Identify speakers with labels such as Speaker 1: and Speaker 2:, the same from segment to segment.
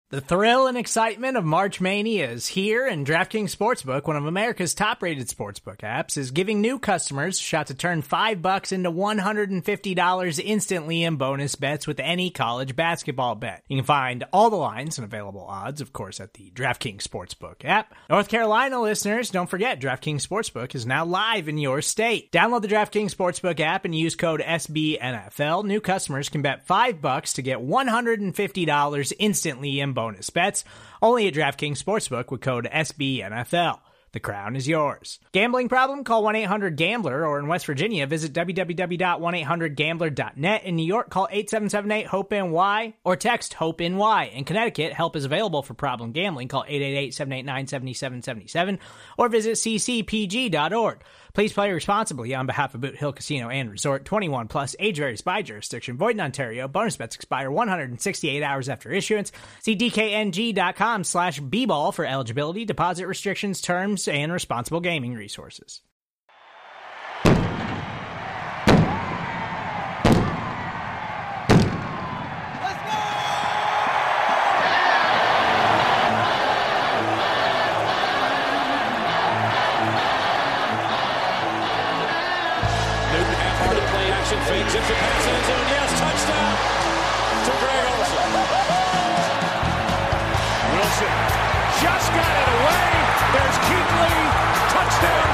Speaker 1: The thrill and excitement of March Mania is here, and DraftKings Sportsbook, one of America's top-rated sportsbook apps, is giving new customers a shot to turn $5 into $150 instantly in bonus bets with any college basketball bet. You can find all the lines and available odds, of course, at the DraftKings Sportsbook app. North Carolina listeners, don't forget, DraftKings Sportsbook is now live in your state. Download the DraftKings Sportsbook app and use code SBNFL. New customers can bet $5 to get $150 instantly in bonus bets, only at DraftKings Sportsbook with code SBNFL. The crown is yours. Gambling problem? Call 1-800-GAMBLER, or in West Virginia, visit www.1800gambler.net. In New York, call 877-8-HOPE-NY or text HOPE-NY. In Connecticut, help is available for problem gambling. Call 888-789-7777 or visit ccpg.org. Please play responsibly on behalf of Boot Hill Casino and Resort. 21 plus, age varies by jurisdiction. Void in Ontario. Bonus bets expire 168 hours after issuance. See dkng.com/bball for eligibility, deposit restrictions, terms, and responsible gaming resources.
Speaker 2: Fakes it for pass end zone. Yes, touchdown to Greg Olsen. Wilson just got it away. There's Kuechly. Touchdown,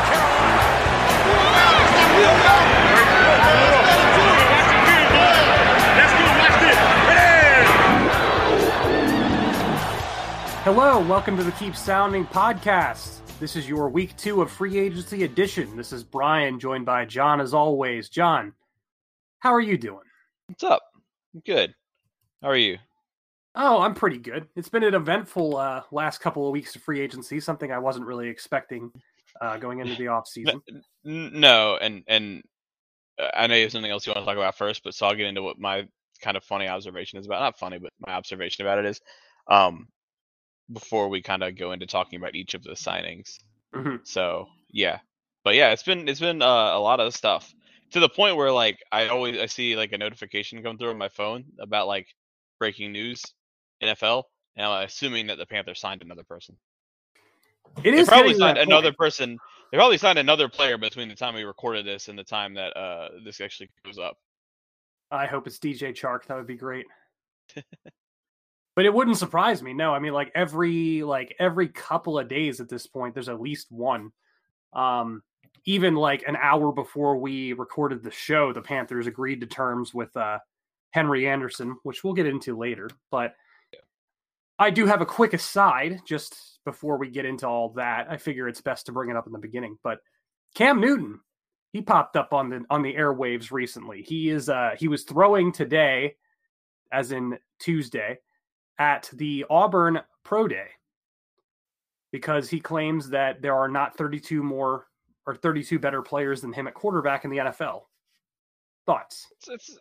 Speaker 2: Carolina.
Speaker 3: Hello, welcome to the Keep Sounding podcast. This is your week 2 of free agency edition. This is Brian, joined by John as always. John, how are you doing?
Speaker 4: What's up? I'm good. How are you?
Speaker 3: Oh, I'm pretty good. It's been an eventful last couple of weeks of free agency, something I wasn't really expecting going into the off season.
Speaker 4: No, and I know you have something else you want to talk about first, but so I'll get into what my kind of funny observation is about. Not funny, but my observation about it is before we kind of go into talking about each of the signings.
Speaker 3: Mm-hmm.
Speaker 4: So yeah, but yeah, it's been a lot of stuff. To the point where, like, I see like a notification come through on my phone about like breaking news, NFL, and I'm assuming that the Panthers signed another person.
Speaker 3: They
Speaker 4: probably signed another person. They probably signed another player between the time we recorded this and the time that this actually goes up.
Speaker 3: I hope it's DJ Chark. That would be great. But it wouldn't surprise me. No, I mean, like every couple of days at this point, there's at least one. Even like an hour before we recorded the show, the Panthers agreed to terms with Henry Anderson, which we'll get into later. But I do have a quick aside just before we get into all that. I figure it's best to bring it up in the beginning. But Cam Newton, he popped up on the airwaves recently. He was throwing today, as in Tuesday, at the Auburn Pro Day because he claims that there are not 32 better players than him at quarterback in the NFL. Thoughts?
Speaker 4: It's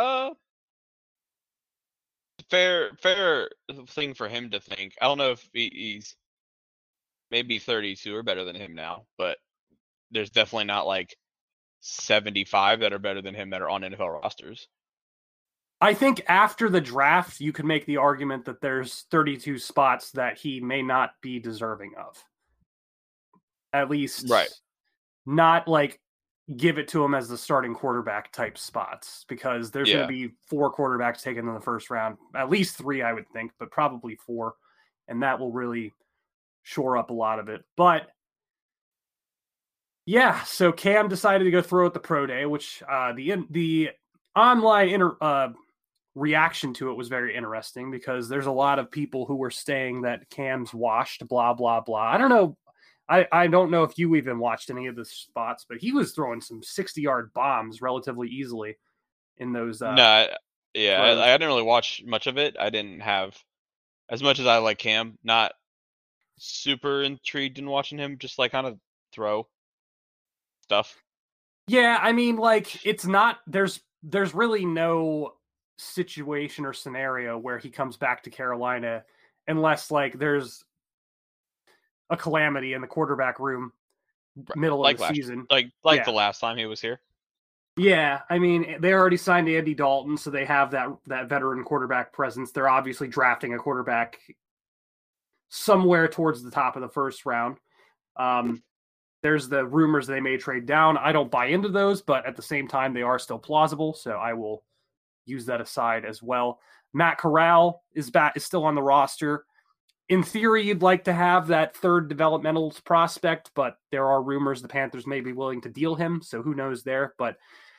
Speaker 4: fair thing for him to think. I don't know if he's maybe 32 are better than him now, but there's definitely not like 75 that are better than him that are on NFL rosters.
Speaker 3: I think after the draft, you could make the argument that there's 32 spots that he may not be deserving of. At least,
Speaker 4: right.
Speaker 3: Not like give it to him as the starting quarterback type spots, because there's going to be 4 quarterbacks taken in the first round, at least 3, I would think, but probably 4. And that will really shore up a lot of it. But yeah, so Cam decided to go throw at the Pro Day, which the online reaction to it was very interesting because there's a lot of people who were saying that Cam's washed, blah, blah, blah. I don't know. I don't know if you even watched any of the spots, but he was throwing some 60-yard bombs relatively easily in those.
Speaker 4: I didn't really watch much of it. I didn't have as much as I like Cam. Not super intrigued in watching him just like kind of throw stuff.
Speaker 3: Yeah, I mean, like it's not. There's really no situation or scenario where he comes back to Carolina unless like there's a calamity in the quarterback room middle of the season.
Speaker 4: The last time he was here.
Speaker 3: Yeah, I mean, they already signed Andy Dalton, so they have that veteran quarterback presence. They're obviously drafting a quarterback somewhere towards the top of the first round. There's the rumors they may trade down. I don't buy into those, but at the same time, they are still plausible, so I will use that aside as well. Matt Corral is still on the roster. In theory, you'd like to have that third developmental prospect, but there are rumors the Panthers may be willing to deal him, so who knows there. But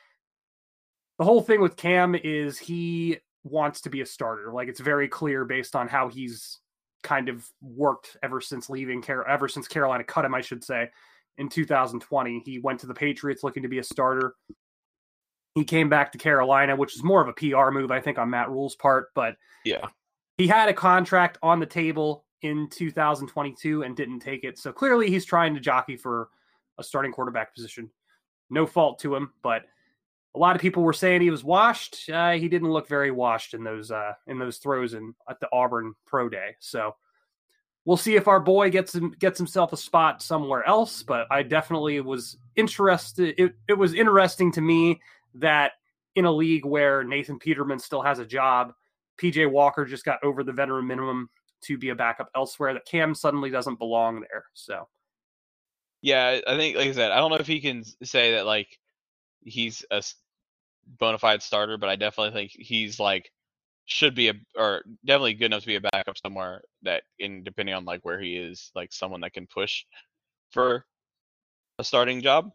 Speaker 3: the whole thing with Cam is he wants to be a starter. Like, it's very clear based on how he's kind of worked ever since Carolina cut him, I should say, in 2020. He went to the Patriots looking to be a starter. He came back to Carolina, which is more of a PR move, I think, on Matt Rule's part. But
Speaker 4: yeah,
Speaker 3: he had a contract on the table in 2022 and didn't take it. So clearly he's trying to jockey for a starting quarterback position. No fault to him, but a lot of people were saying he was washed. He didn't look very washed in those throws at the Auburn Pro Day. So we'll see if our boy gets himself a spot somewhere else. But I definitely was interested. It was interesting to me that in a league where Nathan Peterman still has a job, PJ Walker just got over the veteran minimum to be a backup elsewhere, that Cam suddenly doesn't belong there. So,
Speaker 4: yeah, I think, like I said, I don't know if he can say that like he's a bona fide starter, but I definitely think he's like should be or definitely good enough to be a backup somewhere that, depending on like where he is, like someone that can push for a starting job.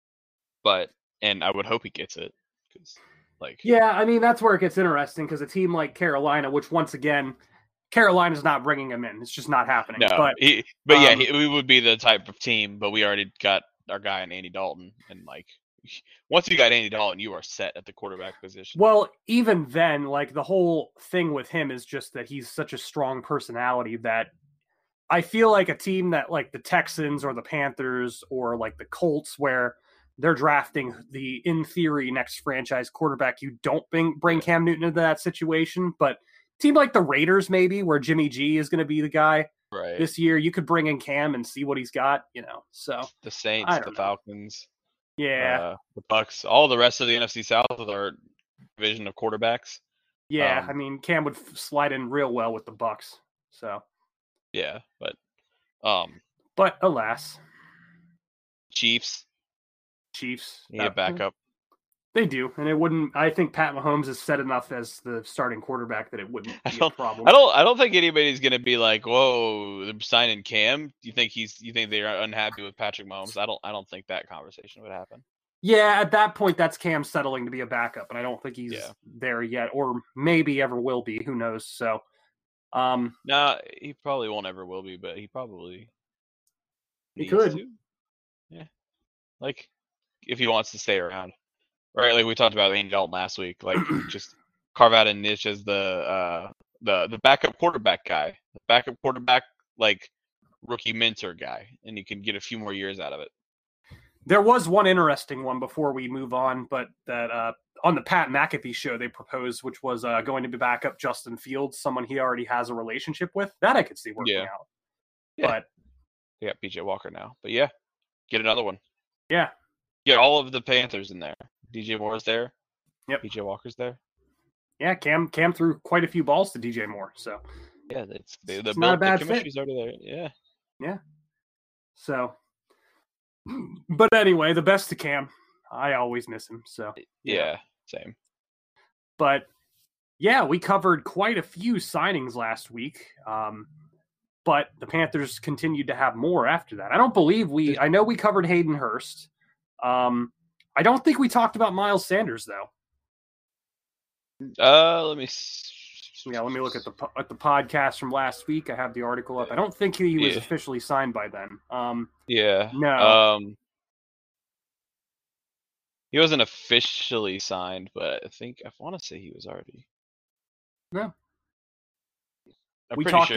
Speaker 4: And I would hope he gets it, because
Speaker 3: yeah, I mean, that's where it gets interesting, because a team like Carolina, which once again, Carolina's not bringing him in. It's just not happening.
Speaker 4: No, we would be the type of team, but we already got our guy in Andy Dalton, and like once you got Andy Dalton, you are set at the quarterback position.
Speaker 3: Well, even then, like the whole thing with him is just that he's such a strong personality that I feel like a team that like the Texans or the Panthers or like the Colts, where they're drafting the, in theory, next franchise quarterback, you don't bring Cam Newton into that situation. But team like the Raiders, maybe, where Jimmy G is going to be the guy this year, you could bring in Cam and see what he's got, So
Speaker 4: the Saints, the Falcons,
Speaker 3: the
Speaker 4: Bucks, all the rest of the NFC South with our division of quarterbacks.
Speaker 3: Yeah, I mean, Cam would slide in real well with the Bucks. So
Speaker 4: yeah, but
Speaker 3: alas,
Speaker 4: Chiefs need a backup.
Speaker 3: They do, and it wouldn't. I think Pat Mahomes is set enough as the starting quarterback that it wouldn't be a problem.
Speaker 4: I don't think anybody's going to be like, "Whoa, they're signing Cam." Do you think they're unhappy with Patrick Mahomes? I don't think that conversation would happen.
Speaker 3: Yeah, at that point, that's Cam settling to be a backup, and I don't think he's there yet, or maybe ever will be. Who knows? So,
Speaker 4: nah, he probably won't ever will be, but he probably
Speaker 3: could.
Speaker 4: To. Yeah, like if he wants to stay around. Right, like we talked about Andy Dalton last week, like just carve out a niche as the backup quarterback guy, the backup quarterback like rookie mentor guy, and you can get a few more years out of it.
Speaker 3: There was one interesting one before we move on, but that on the Pat McAfee show they proposed, which was going to be backup Justin Fields, someone he already has a relationship with. That I could see working out. Yeah. But
Speaker 4: they got PJ Walker now, but yeah, get another one.
Speaker 3: Yeah.
Speaker 4: Get all of the Panthers in there. DJ Moore's there.
Speaker 3: Yep.
Speaker 4: PJ Walker's there.
Speaker 3: Yeah, Cam threw quite a few balls to DJ Moore. So
Speaker 4: yeah,
Speaker 3: it's not a bad fit.
Speaker 4: The chemistry's already there. Yeah.
Speaker 3: Yeah. So, but anyway, the best to Cam. I always miss him. So
Speaker 4: yeah, same.
Speaker 3: But yeah, we covered quite a few signings last week. But the Panthers continued to have more after that. I don't believe I know we covered Hayden Hurst. I don't think we talked about Miles Sanders though.
Speaker 4: Let me.
Speaker 3: Let me look at the podcast from last week. I have the article up. I don't think he was officially signed by then.
Speaker 4: No. He wasn't officially signed, but I want to say he was already.
Speaker 3: No.
Speaker 4: We talked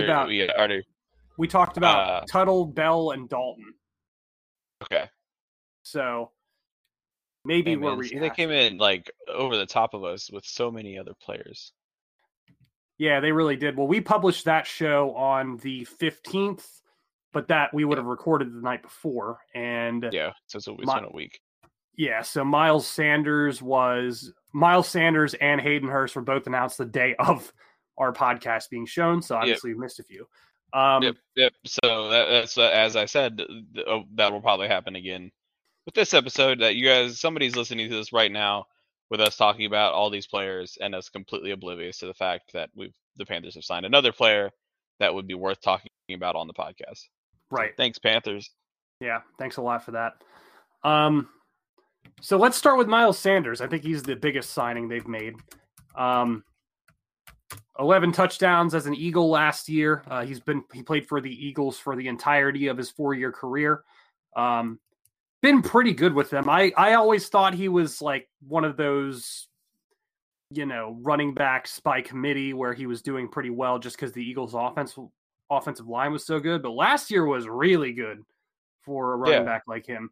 Speaker 3: about Tuttle, Bell, and Dalton.
Speaker 4: Okay.
Speaker 3: So maybe
Speaker 4: they came in like over the top of us with so many other players.
Speaker 3: Yeah, they really did. Well, we published that show on the 15th, but that we would have recorded the night before. And
Speaker 4: yeah, so it's been a week.
Speaker 3: Yeah, so Miles Sanders and Hayden Hurst were both announced the day of our podcast being shown, so obviously we missed a few.
Speaker 4: Yep. So that's as I said, that will probably happen again with this episode. That you guys, somebody's listening to this right now with us talking about all these players and us completely oblivious to the fact that the Panthers have signed another player that would be worth talking about on the podcast.
Speaker 3: Right.
Speaker 4: So thanks, Panthers.
Speaker 3: Yeah, thanks a lot for that. So let's start with Miles Sanders. I think he's the biggest signing they've made. 11 touchdowns as an Eagle last year. He played for the Eagles for the entirety of his 4-year career. Been pretty good with them. I always thought he was like one of those, running backs by committee where he was doing pretty well just because the Eagles' offensive line was so good. But last year was really good for a running back like him.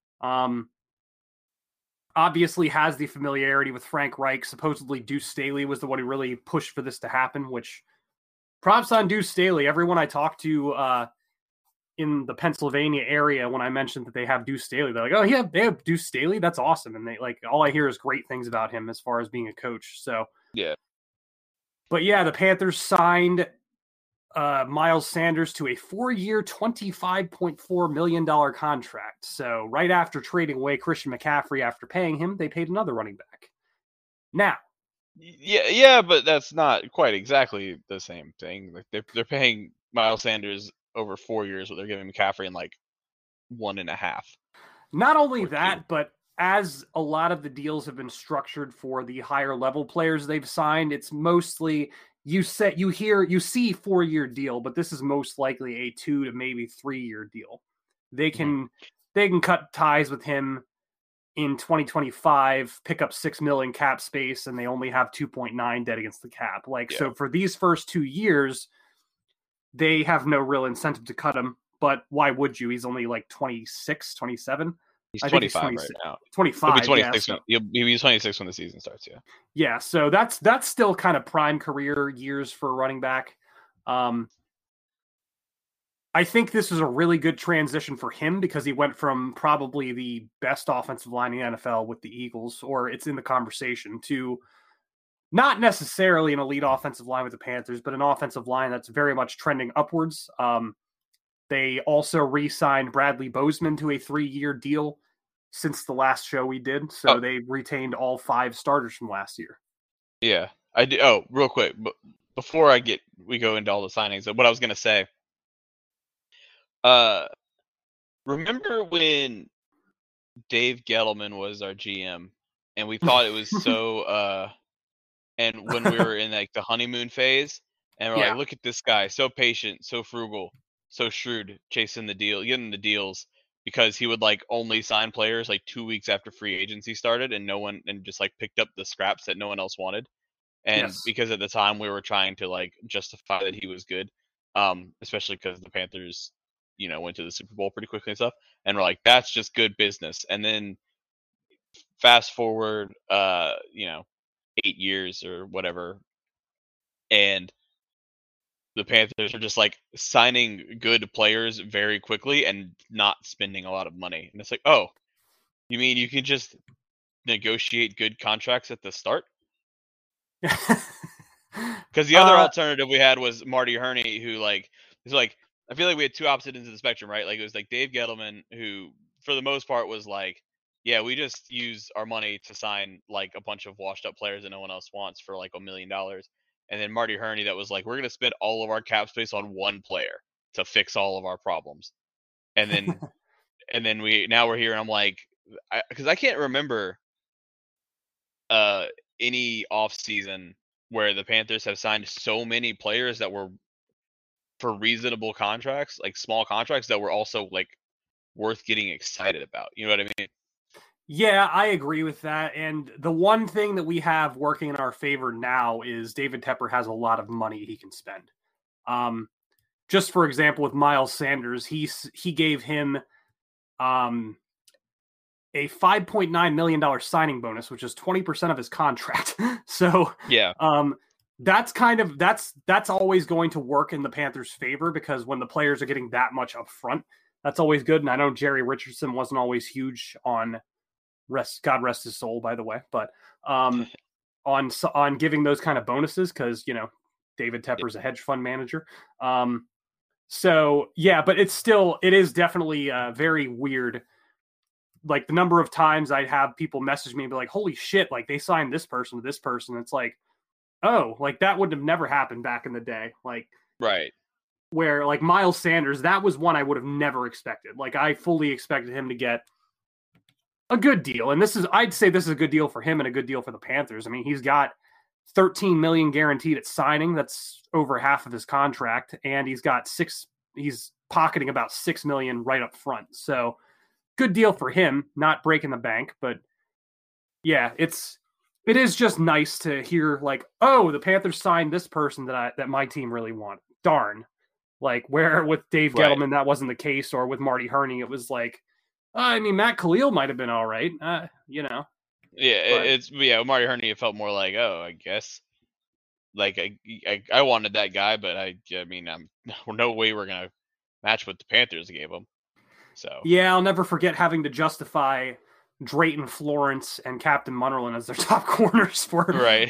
Speaker 3: Obviously has the familiarity with Frank Reich. Supposedly Deuce Staley was the one who really pushed for this to happen, which props on Deuce Staley. Everyone I talked to in the Pennsylvania area, when I mentioned that they have Deuce Staley, they're like, oh yeah, they have Deuce Staley? That's awesome. And they all I hear is great things about him as far as being a coach. So
Speaker 4: yeah.
Speaker 3: But yeah, the Panthers signed Miles Sanders to a 4-year, $25.4 million contract. So right after trading away Christian McCaffrey after paying him, they paid another running back. Now.
Speaker 4: Yeah, but that's not quite exactly the same thing. Like they're paying Miles Sanders over 4 years, what they're giving McCaffrey in like 1.5.
Speaker 3: Not only that, but as a lot of the deals have been structured for the higher level players they've signed, it's mostly you see 4-year deal, but this is most likely a 2 to maybe 3-year deal. They can cut ties with him in 2025, pick up $6 million cap space, and they only have 2.9 dead against the cap. So for these first 2 years, they have no real incentive to cut him. But why would you? He's only like 26, 27.
Speaker 4: He's 25 right now.
Speaker 3: 25.
Speaker 4: He'll be 26. He'll be 26 when the season starts. Yeah.
Speaker 3: Yeah. So that's still kind of prime career years for a running back. I think this was a really good transition for him because he went from probably the best offensive line in the NFL with the Eagles, or it's in the conversation, to not necessarily an elite offensive line with the Panthers, but an offensive line that's very much trending upwards. They also re-signed Bradley Bozeman to a 3-year deal since the last show we did. So they retained all 5 starters from last year.
Speaker 4: Yeah, I do. Oh, real quick, before we go into all the signings, what I was going to say, remember when Dave Gettleman was our GM and we thought it was so, and when we were in like the honeymoon phase and we're like, look at this guy, so patient, so frugal, so shrewd, getting the deals, because he would like only sign players like 2 weeks after free agency started and just like picked up the scraps that no one else wanted. And because at the time we were trying to like justify that he was good, especially because the Panthers, went to the Super Bowl pretty quickly and stuff. And we're like, that's just good business. And then fast forward, 8 years or whatever, and the Panthers are just like signing good players very quickly and not spending a lot of money. And it's like, oh, you mean you can just negotiate good contracts at the start? Because the other alternative we had was Marty Hurney, who I feel like we had two opposite ends of the spectrum, right? Like it was like Dave Gettleman, who for the most part was like, yeah, we just use our money to sign like a bunch of washed up players that no one else wants for like $1 million. And then Marty Hurney, that was like, we're going to spend all of our cap space on one player to fix all of our problems. And then, we're here, and I'm like, because I can't remember any off season where the Panthers have signed so many players that were for reasonable contracts, like small contracts that were also like worth getting excited about. You know what I mean?
Speaker 3: Yeah, I agree with that. And the one thing that we have working in our favor now is David Tepper has a lot of money he can spend. Just for example, with Miles Sanders, he gave him a $5.9 million signing bonus, which is 20% of his contract. So
Speaker 4: yeah,
Speaker 3: that's always going to work in the Panthers' favor, because when the players are getting that much up front, that's always good. And I know Jerry Richardson wasn't always huge on God rest his soul, by the way. But on giving those kind of bonuses, because David Tepper's a hedge fund manager. So yeah, but it is definitely very weird. Like the number of times I'd have people message me and be like, holy shit, like they signed this person to this person. It's like, oh, like that would have never happened back in the day. Like,
Speaker 4: right.
Speaker 3: Where like Miles Sanders, that was one I would have never expected. Like I fully expected him to get a good deal. And I'd say this is a good deal for him and a good deal for the Panthers. I mean, he's got $13 million guaranteed at signing. That's over half of his contract. And he's pocketing about $6 million right up front. So good deal for him, not breaking the bank. But yeah, it is just nice to hear like, oh, the Panthers signed this person that my team really wanted. Darn. Like where with Dave Gettleman, that wasn't the case, or with Marty Herney, it was like, I mean, Matt Khalil might have been all right,
Speaker 4: Yeah, but Marty Herney, it felt more like, oh, I guess, like I wanted that guy, but I mean, no way we're gonna match what the Panthers gave him. So
Speaker 3: yeah, I'll never forget having to justify Drayton Florence and Captain Munnerlyn as their top corners for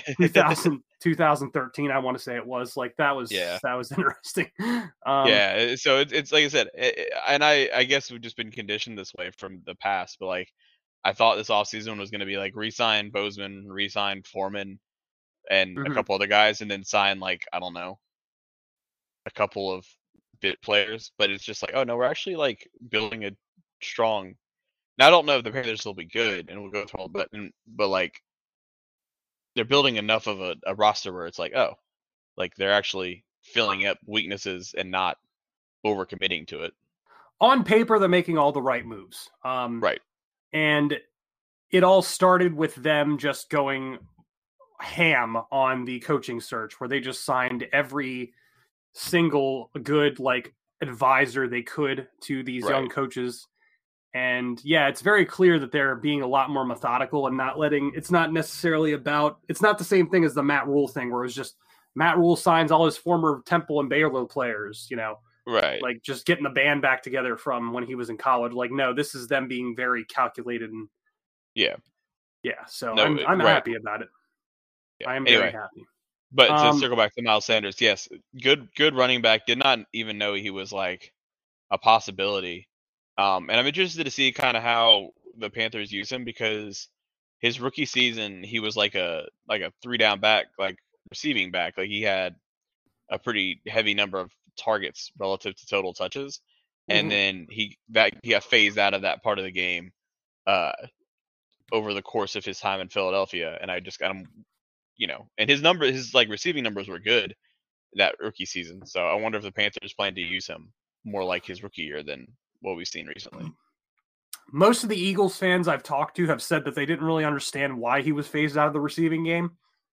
Speaker 3: 2013. I want to say it was like that was interesting.
Speaker 4: So it's like I said, and I guess we've just been conditioned this way from the past. But like I thought this offseason was going to be like re-sign Bozeman, re-sign Foreman, and a couple other guys, and then sign like I don't know a couple of bit players. But it's just like, oh no, we're actually like building a strong. Now I don't know if the Panthers will be good, and we'll go through all, but like they're building enough of a roster where it's like, oh, like they're actually filling up weaknesses and not overcommitting to it.
Speaker 3: On paper, they're making all the right moves.
Speaker 4: Right.
Speaker 3: And it all started with them just going ham on the coaching search, where they just signed every single good like advisor they could to these young coaches. And yeah, it's very clear that they're being a lot more methodical and it's not the same thing as the Matt Rule thing, where it was just Matt Rule signs all his former Temple and Baylor players,
Speaker 4: right.
Speaker 3: Like just getting the band back together from when he was in college. Like, no, this is them being very calculated and yeah. So I'm happy about it. Yeah. I am very happy.
Speaker 4: But to circle back to Miles Sanders, yes, good running back. Did not even know he was like a possibility. And I'm interested to see kind of how the Panthers use him, because his rookie season, he was like a 3-down back, like receiving back. Like he had a pretty heavy number of targets relative to total touches. And then he got phased out of that part of the game over the course of his time in Philadelphia. And I just got him, and his like receiving numbers were good that rookie season. So I wonder if the Panthers plan to use him more like his rookie year than what we've seen recently.
Speaker 3: Most of the Eagles fans I've talked to have said that they didn't really understand why he was phased out of the receiving game.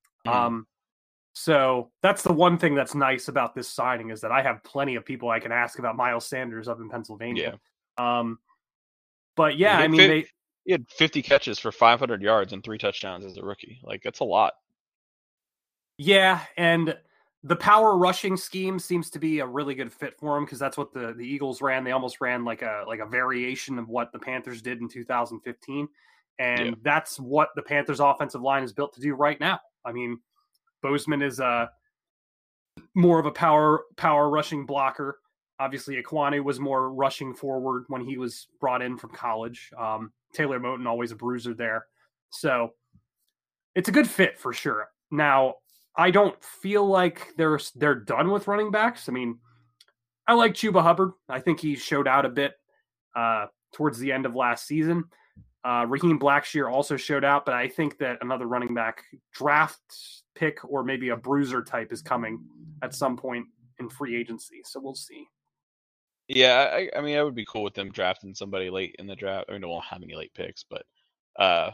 Speaker 3: So that's the one thing that's nice about this signing, is that I have plenty of people I can ask about Miles Sanders up in Pennsylvania. But yeah, I mean,
Speaker 4: he had 50 catches for 500 yards and 3 touchdowns as a rookie. Like that's a lot.
Speaker 3: Yeah. And the power rushing scheme seems to be a really good fit for him, because that's what the Eagles ran. They almost ran like a variation of what the Panthers did in 2015. And that's what the Panthers offensive line is built to do right now. I mean, Bozeman is more of a power rushing blocker. Obviously, Ekwonu was more rushing forward when he was brought in from college. Taylor Moton, always a bruiser there. So it's a good fit for sure. Now, I don't feel like they're done with running backs. I mean, I like Chuba Hubbard. I think he showed out a bit towards the end of last season. Raheem Blackshear also showed out, but I think that another running back draft pick or maybe a bruiser type is coming at some point in free agency. So we'll see.
Speaker 4: Yeah, I mean, I would be cool with them drafting somebody late in the draft. I mean, they won't have any late picks, but I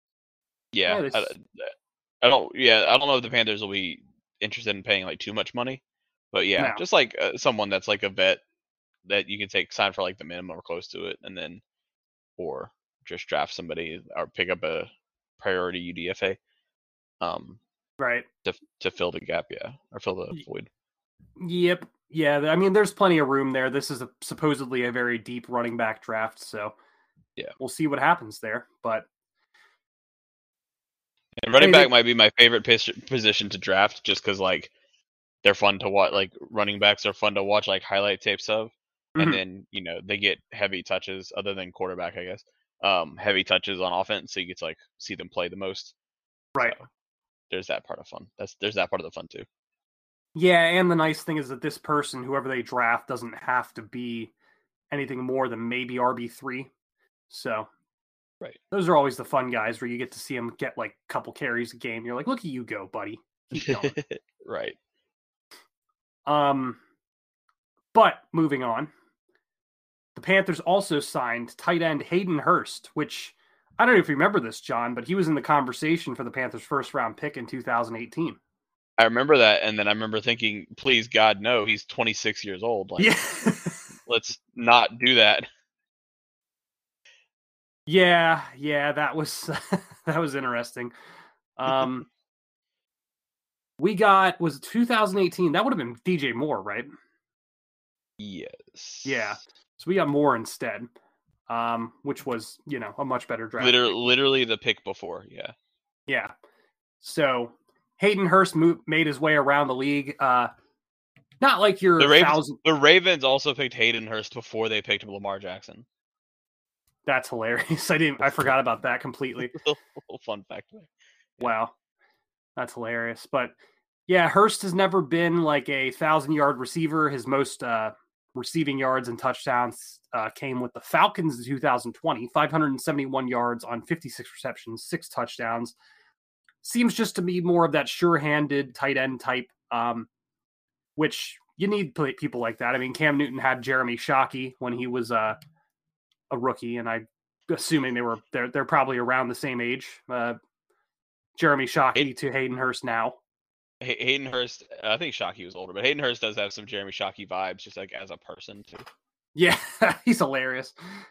Speaker 4: don't know if the Panthers will be interested in paying like too much money, but just like someone that's like a vet that you can sign for like the minimum or close to it, and then or just draft somebody or pick up a priority UDFA,
Speaker 3: right,
Speaker 4: to fill the gap, or fill the void.
Speaker 3: Yep. Yeah, I mean, there's plenty of room there. This is supposedly a very deep running back draft, so we'll see what happens there. But
Speaker 4: And running back might be my favorite position to draft, just because like they're fun to watch. Like running backs are fun to watch, like highlight tapes of, and then they get heavy touches, other than quarterback, I guess. Heavy touches on offense, so you get to like see them play the most.
Speaker 3: Right.
Speaker 4: So there's that part of fun. There's that part of the fun too.
Speaker 3: Yeah, and the nice thing is that this person, whoever they draft, doesn't have to be anything more than maybe RB3. So,
Speaker 4: right,
Speaker 3: those are always the fun guys where you get to see them get like a couple carries a game. You're like, look at you go, buddy. Keep going.
Speaker 4: Right.
Speaker 3: But moving on, the Panthers also signed tight end Hayden Hurst, which I don't know if you remember this, John, but he was in the conversation for the Panthers' first round pick in 2018.
Speaker 4: I remember that, and then I remember thinking, please God, no, he's 26 years old. Like, let's not do that.
Speaker 3: Yeah, that was that was interesting. We got, was it 2018? That would have been DJ Moore, right?
Speaker 4: Yes.
Speaker 3: Yeah. So we got Moore instead, which was, a much better draft.
Speaker 4: Literally the pick before, yeah.
Speaker 3: Yeah. So Hayden Hurst made his way around the league. Not like your
Speaker 4: The Ravens also picked Hayden Hurst before they picked Lamar Jackson.
Speaker 3: That's hilarious. I forgot about that completely.
Speaker 4: Little fun fact there.
Speaker 3: Wow. That's hilarious. But yeah, Hurst has never been like a 1,000-yard receiver. His most receiving yards and touchdowns came with the Falcons in 2020, 571 yards on 56 receptions, 6 touchdowns. Seems just to be more of that sure-handed tight end type, which you need people like that. I mean, Cam Newton had Jeremy Shockey when he was a rookie, and I'm assuming they're probably around the same age. Jeremy Shockey to Hayden Hurst now.
Speaker 4: Hayden Hurst, I think Shockey was older, but Hayden Hurst does have some Jeremy Shockey vibes, just like as a person too.
Speaker 3: Yeah, he's hilarious.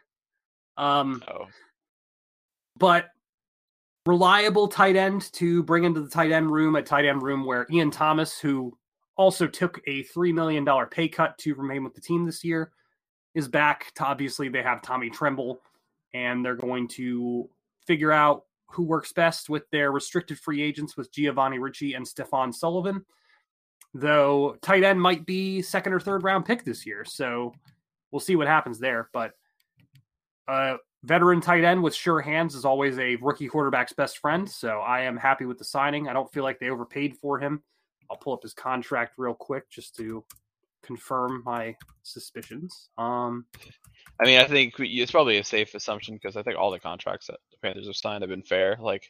Speaker 3: But reliable tight end to bring into the tight end room, a tight end room where Ian Thomas, who also took a $3 million pay cut to remain with the team this year, is back. Obviously, they have Tommy Tremble, and they're going to figure out who works best with their restricted free agents with Giovanni Ricci and Stephon Sullivan. Though tight end might be second or third round pick this year, so we'll see what happens there. But veteran tight end with sure hands is always a rookie quarterback's best friend, so I am happy with the signing. I don't feel like they overpaid for him. I'll pull up his contract real quick just to confirm my suspicions.
Speaker 4: I mean, I think it's probably a safe assumption because I think all the contracts that the Panthers have signed have been fair. Like,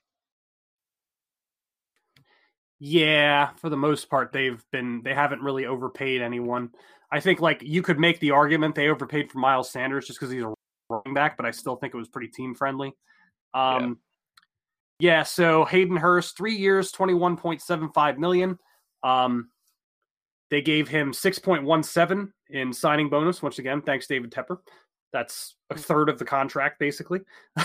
Speaker 3: yeah, for the most part, they haven't really overpaid anyone. I think like you could make the argument they overpaid for Miles Sanders just because he's a running back, but I still think it was pretty team friendly. Yeah. So Hayden Hurst, 3 years, $21.75 million. They gave him 6.17 in signing bonus. Once again, thanks David Tepper. That's a third of the contract, basically.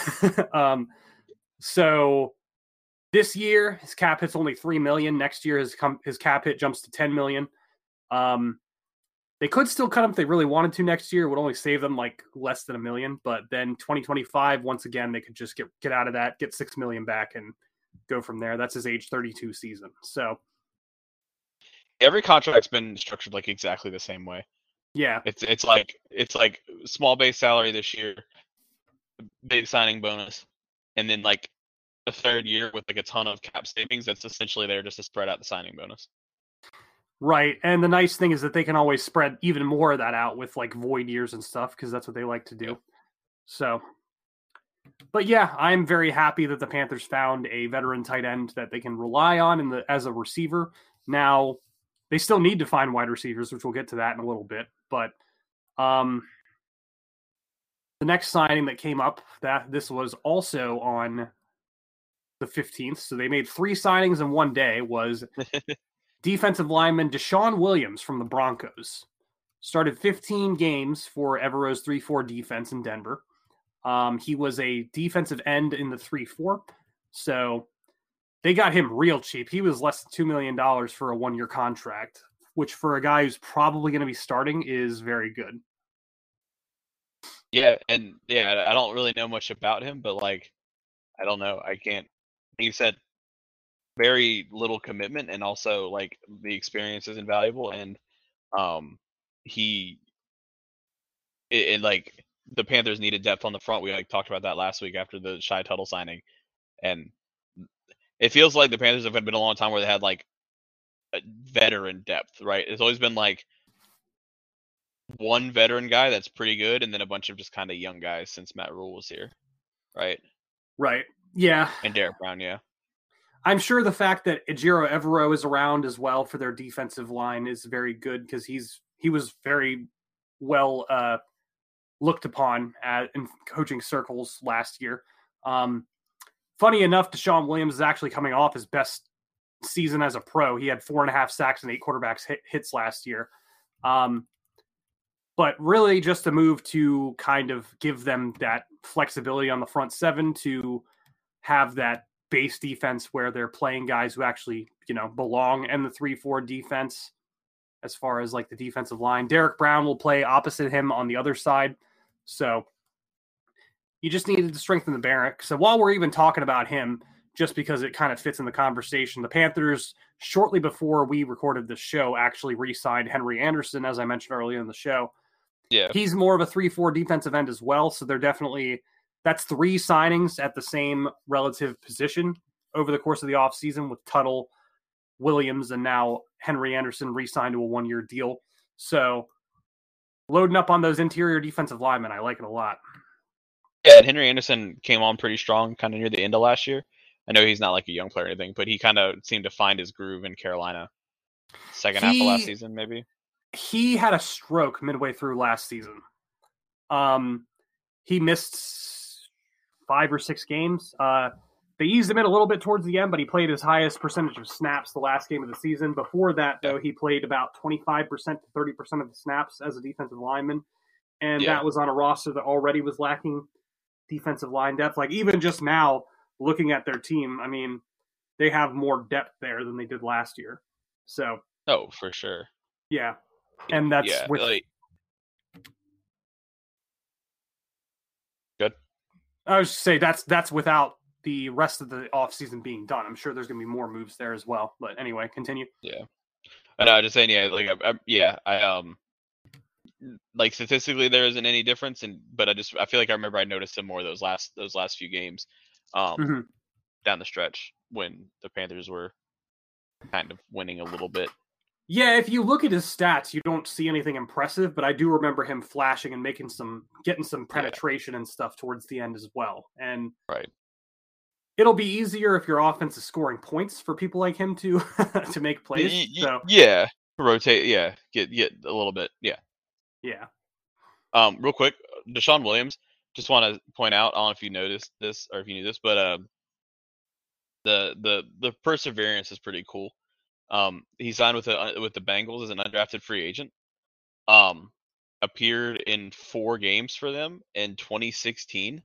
Speaker 3: So this year, his cap hit's only $3 million. Next year, his cap hit jumps to $10 million. They could still cut him if they really wanted to next year. It would only save them like less than $1 million. But then 2025, once again, they could just get out of that, get $6 million back, and go from there. That's his age 32 season. So
Speaker 4: every contract's been structured like exactly the same way.
Speaker 3: Yeah,
Speaker 4: it's like small base salary this year, big signing bonus, and then like a third year with like a ton of cap savings. That's essentially there just to spread out the signing bonus.
Speaker 3: Right, and the nice thing is that they can always spread even more of that out with like void years and stuff because that's what they like to do. So, but yeah, I'm very happy that the Panthers found a veteran tight end that they can rely on as a receiver. Now, they still need to find wide receivers, which we'll get to that in a little bit. But the next signing that came up, that this was also on the 15th, so they made 3 signings in one day, was defensive lineman Deshaun Williams from the Broncos. Started 15 games for Evero's 3-4 defense in Denver. He was a defensive end in the 3-4, so they got him real cheap. He was less than $2 million for a 1-year contract, which for a guy who's probably going to be starting is very good.
Speaker 4: Yeah, and I don't really know much about him, but like, I don't know. I can't. You said very little commitment, and also like the experience is invaluable. And he and like the Panthers needed depth on the front. We like talked about that last week after the Shai Tuttle signing, and it feels like the Panthers have been a long time where they had like a veteran depth, right? It's always been like one veteran guy that's pretty good, and then a bunch of just kind of young guys since Matt Rule was here, right?
Speaker 3: Right. Yeah.
Speaker 4: And Derek Brown, yeah.
Speaker 3: I'm sure the fact that Ejiro Evero is around as well for their defensive line is very good because he was very well looked upon in coaching circles last year. Funny enough, Deshaun Williams is actually coming off his best season as a pro. He had 4.5 sacks and 8 quarterbacks hits last year. But really just a move to kind of give them that flexibility on the front seven to have that base defense where they're playing guys who actually, belong in the 3-4 defense as far as like the defensive line. Derek Brown will play opposite him on the other side. So you just needed to strengthen the barrack. So while we're even talking about him, just because it kind of fits in the conversation, the Panthers, shortly before we recorded this show, actually re-signed Henry Anderson, as I mentioned earlier in the show.
Speaker 4: Yeah.
Speaker 3: He's more of a 3-4 defensive end as well. So they're definitely, that's 3 signings at the same relative position over the course of the offseason with Tuttle, Williams, and now Henry Anderson re-signed to a 1-year deal. So loading up on those interior defensive linemen, I like it a lot.
Speaker 4: Yeah, and Henry Anderson came on pretty strong kind of near the end of last year. I know he's not like a young player or anything, but he kind of seemed to find his groove in Carolina. Second half of last season, maybe.
Speaker 3: He had a stroke midway through last season. He missed 5 or 6 games. They eased him in a little bit towards the end, but he played his highest percentage of snaps the last game of the season. Before that, though, he played about 25% to 30% of the snaps as a defensive lineman. And that was on a roster that already was lacking defensive line depth. Like, even just now, looking at their team, I mean, they have more depth there than they did last year. So.
Speaker 4: Oh, for sure.
Speaker 3: Yeah. And that's with.
Speaker 4: Good.
Speaker 3: I was just say that's without the rest of the offseason being done. I'm sure there's going to be more moves there as well. But anyway, continue.
Speaker 4: Yeah. I know. Just saying. Yeah. I like statistically there isn't any difference, but I feel like I remember I noticed him more those last few games, down the stretch when the Panthers were kind of winning a little bit.
Speaker 3: Yeah, if you look at his stats, you don't see anything impressive, but I do remember him flashing and getting some penetration and stuff towards the end as well. And
Speaker 4: right.
Speaker 3: It'll be easier if your offense is scoring points for people like him to to make plays.
Speaker 4: Yeah, rotate. Yeah, get a little bit. Yeah.
Speaker 3: Yeah.
Speaker 4: Real quick, Deshaun Williams. Just want to point out, I don't know if you noticed this or if you knew this, but the perseverance is pretty cool. He signed with the Bengals as an undrafted free agent. Appeared in 4 games for them in 2016,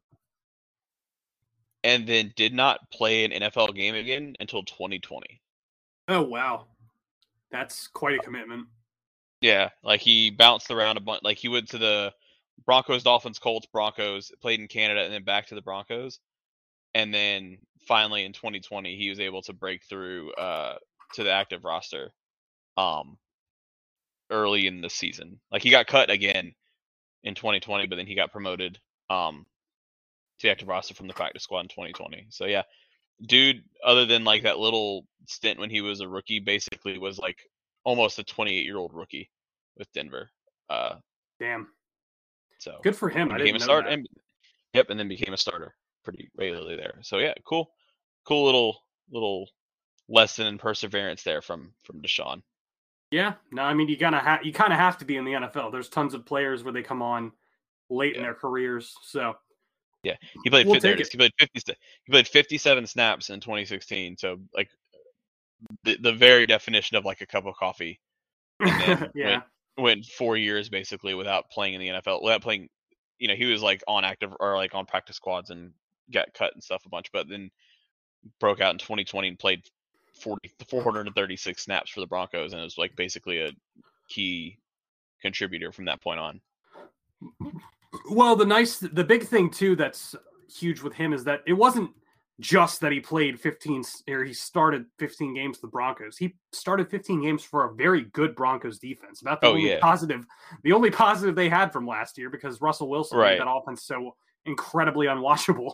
Speaker 4: and then did not play an NFL game again until 2020.
Speaker 3: Oh wow, that's quite a commitment.
Speaker 4: Yeah, like he bounced around a bunch. Like he went to the Broncos, Dolphins, Colts, Broncos, played in Canada, and then back to the Broncos, and then finally in 2020 he was able to break through to the active roster early in the season. Like he got cut again in 2020, but then he got promoted to the active roster from the practice squad in 2020. So yeah, dude, other than like that little stint when he was a rookie, basically was like almost a 28-year-old rookie with Denver.
Speaker 3: Damn.
Speaker 4: So
Speaker 3: good for him. I didn't know that.
Speaker 4: And then became a starter pretty regularly there. So yeah, cool little lesson in perseverance there from Deshaun.
Speaker 3: Yeah, no, I mean you kind of have to be in the NFL. There's tons of players where they come on late in their careers. So
Speaker 4: yeah, he played 57 snaps in 2016. So like the very definition of like a cup of coffee. And then went 4 years basically without playing in the NFL, without playing. He was like on active or like on practice squads and got cut and stuff a bunch, but then broke out in 2020 and played 436 snaps for the Broncos, and it was like basically a key contributor from that point on.
Speaker 3: Well, the big thing too that's huge with him is that it wasn't just that he played 15, or he started 15 games for the Broncos. He started 15 games for a very good Broncos defense. About the only positive they had from last year, because Russell Wilson made that offense so incredibly unwatchable.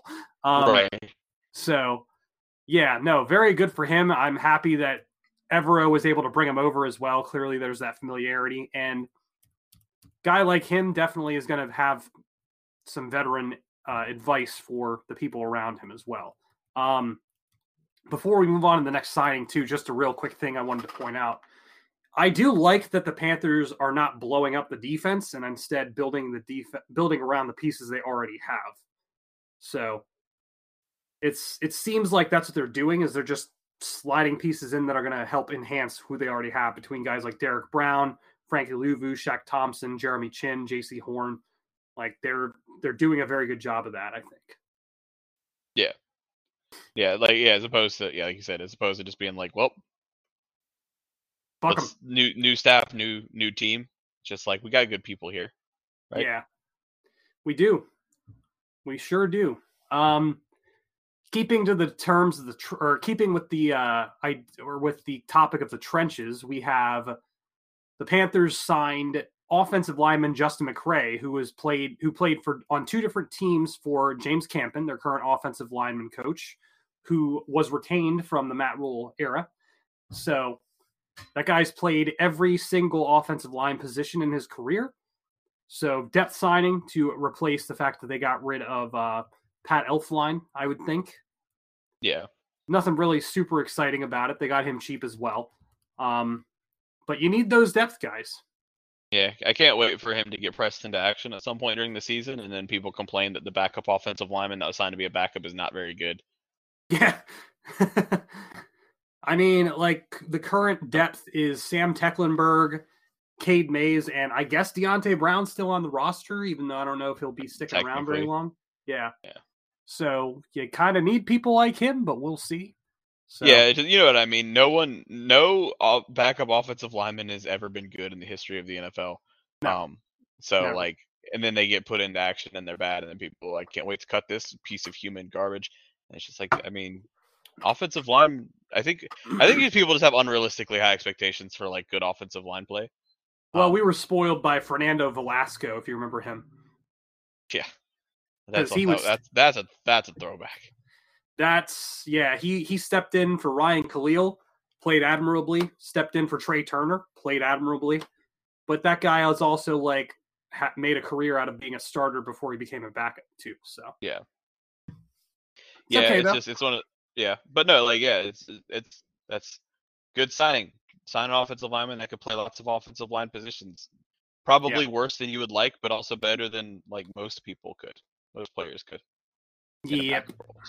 Speaker 3: So, yeah, no, very good for him. I'm happy that Evero was able to bring him over as well. Clearly, there's that familiarity, and guy like him definitely is going to have some veteran advice for the people around him as well. Before we move on to the next signing, too, just a real quick thing I wanted to point out. I do like that the Panthers are not blowing up the defense and instead building around the pieces they already have. So it seems like that's what they're doing, is they're just sliding pieces in that are going to help enhance who they already have, between guys like Derek Brown, Frankie Louvu, Shaq Thompson, Jeremy Chin, J.C. Horn. Like they're doing a very good job of that, I think.
Speaker 4: Yeah. Yeah, as opposed to, like you said, as opposed to just being like, well, new staff, new team. Just like, we got good people here, right?
Speaker 3: Yeah, we do. We sure do. Keeping to the terms of keeping with the with the topic of the trenches, we have the Panthers signed offensive lineman Justin McCray, who played on two different teams for James Campen, their current offensive lineman coach, who was retained from the Matt Rule era. So that guy's played every single offensive line position in his career. So depth signing to replace the fact that they got rid of Pat Elflein, I would think.
Speaker 4: Yeah.
Speaker 3: Nothing really super exciting about it. They got him cheap as well. But you need those depth guys.
Speaker 4: Yeah, I can't wait for him to get pressed into action at some point during the season, and then people complain that the backup offensive lineman that was signed to be a backup is not very good.
Speaker 3: Yeah. I mean, like, the current depth is Sam Tecklenburg, Cade Mays, and I guess Deontay Brown's still on the roster, even though I don't know if he'll be sticking around very long. Yeah. So you kind of need people like him, but we'll see. So.
Speaker 4: Yeah, you know what I mean. No backup offensive lineman has ever been good in the history of the NFL.
Speaker 3: No.
Speaker 4: Never. Like, and then they get put into action and they're bad, and then people like, can't wait to cut this piece of human garbage. And it's just like, I mean, offensive line. I think these people just have unrealistically high expectations for like good offensive line play.
Speaker 3: Well, we were spoiled by Fernando Velasco, if you remember him.
Speaker 4: Yeah, that's a throwback.
Speaker 3: He stepped in for Ryan Khalil, played admirably. Stepped in for Trey Turner, played admirably. But that guy has also like made a career out of being a starter before he became a backup too. So
Speaker 4: yeah,
Speaker 3: okay,
Speaker 4: it's one of but no, like that's good signing. Sign an offensive lineman that could play lots of offensive line positions. Probably worse than you would like, but also better than like most players could.
Speaker 3: Yeah.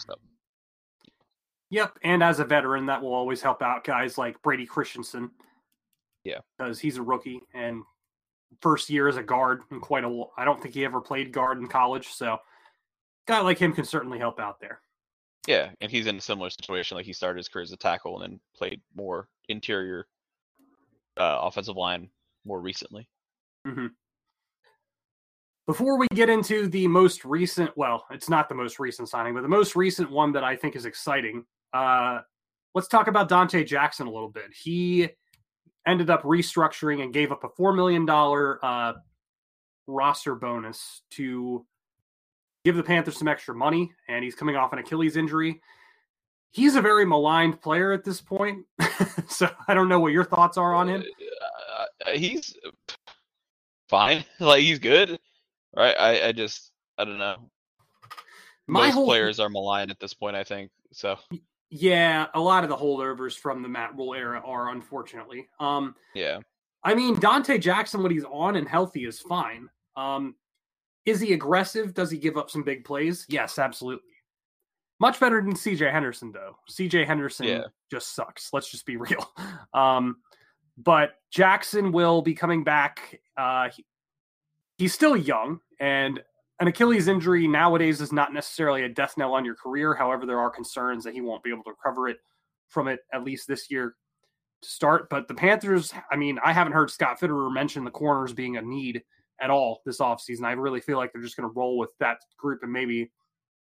Speaker 3: Yep, and as a veteran, that will always help out guys like Brady Christensen.
Speaker 4: Yeah,
Speaker 3: because he's a rookie and first year as a guard in I don't think he ever played guard in college, so a guy like him can certainly help out there.
Speaker 4: Yeah, and he's in a similar situation. Like, he started his career as a tackle and then played more interior offensive line more recently.
Speaker 3: Mm-hmm. Before we get into the most recent, well, it's not the most recent signing, but the most recent one that I think is exciting, let's talk about Dante Jackson a little bit. He ended up restructuring and gave up a $4 million roster bonus to give the Panthers some extra money, and he's coming off an Achilles injury. He's a very maligned player at this point, so I don't know what your thoughts are on him.
Speaker 4: He's fine. Like, he's good, right? I don't know. Most players are maligned at this point, I think. So
Speaker 3: yeah, a lot of the holdovers from the Matt Rule era are, unfortunately.
Speaker 4: Yeah.
Speaker 3: I mean, Dante Jackson, when he's on and healthy, is fine. Is he aggressive? Does he give up some big plays? Yes, absolutely. Much better than CJ Henderson, though. CJ Henderson just sucks. Let's just be real. But Jackson will be coming back. He's still young, and an Achilles injury nowadays is not necessarily a death knell on your career. However, there are concerns that he won't be able to recover from it at least this year to start. But the Panthers, I mean, I haven't heard Scott Fitterer mention the corners being a need at all this offseason. I really feel like they're just going to roll with that group and maybe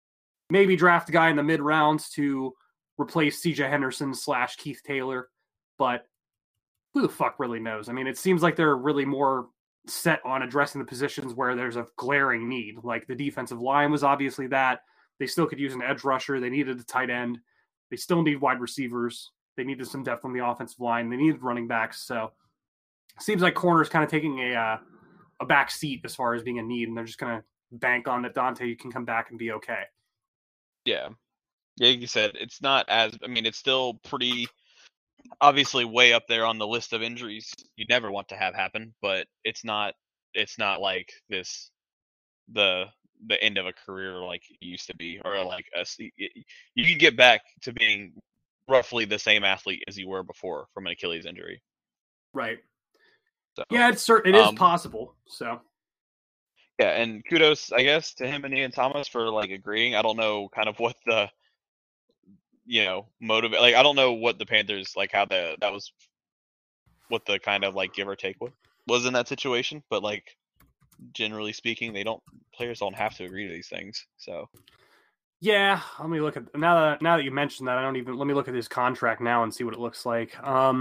Speaker 3: maybe draft a guy in the mid rounds to replace CJ Henderson / Keith Taylor. But who the fuck really knows? I mean, it seems like they're really more set on addressing the positions where there's a glaring need. Like the defensive line was obviously that. They still could use an edge rusher. They needed a tight end. They still need wide receivers. They needed some depth on the offensive line. They needed running backs. So it seems like corner's kind of taking a back seat as far as being a need, and they're just going to bank on that Dante can come back and be okay.
Speaker 4: Yeah. Yeah, like you said, it's not as, I mean, it's still pretty obviously way up there on the list of injuries you'd never want to have happen, but it's not like the end of a career like it used to be, or like you can get back to being roughly the same athlete as you were before from an Achilles injury.
Speaker 3: Right.
Speaker 4: So,
Speaker 3: yeah, it is possible. So
Speaker 4: yeah, and kudos, I guess, to him and Ian Thomas for like agreeing. I don't know kind of what the motive, like I don't know what the Panthers, like how that was, what the kind of like give or take was in that situation, but like generally speaking, players don't have to agree to these things. So
Speaker 3: yeah, let me look at now that you mentioned that. Let me look at his contract now and see what it looks like.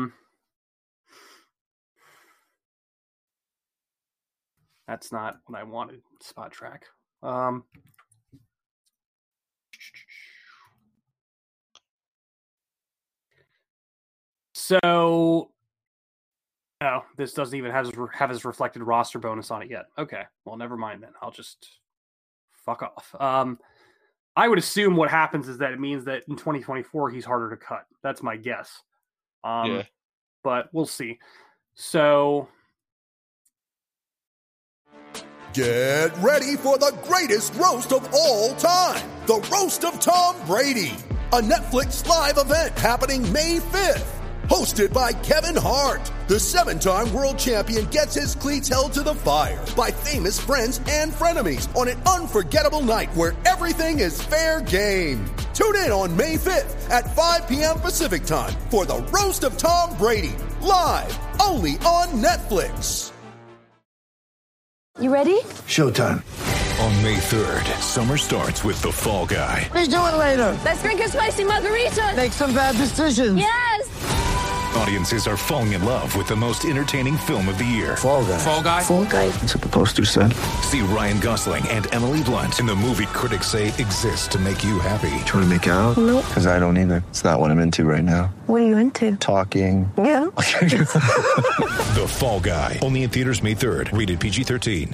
Speaker 3: That's not what I wanted. Spot track. So, this doesn't even have his reflected roster bonus on it yet. Okay, well, never mind then. I'll just fuck off. I would assume what happens is that it means that in 2024 he's harder to cut. That's my guess.
Speaker 4: Yeah.
Speaker 3: But we'll see. So,
Speaker 5: get ready for the greatest roast of all time, the Roast of Tom Brady, a Netflix live event happening May 5th. Hosted by Kevin Hart, the 7-time world champion gets his cleats held to the fire by famous friends and frenemies on an unforgettable night where everything is fair game. Tune in on May 5th at 5 p.m. Pacific time for the Roast of Tom Brady, live only on Netflix.
Speaker 6: You ready?
Speaker 7: Showtime. On May 3rd, summer starts with The Fall Guy.
Speaker 6: Let's do it later. Let's drink a spicy margarita. Make some bad decisions. Yes.
Speaker 7: Audiences are falling in love with the most entertaining film of the year.
Speaker 6: Fall Guy.
Speaker 7: Fall Guy?
Speaker 6: Fall Guy.
Speaker 7: That's what the poster said. See Ryan Gosling and Emily Blunt in the movie critics say exists to make you happy.
Speaker 8: Trying to make it out?
Speaker 6: Nope.
Speaker 8: Because I don't either. It's not what I'm into right now.
Speaker 6: What are you into?
Speaker 8: Talking.
Speaker 6: Yeah.
Speaker 7: The Fall Guy. Only in theaters May 3rd. Rated PG-13.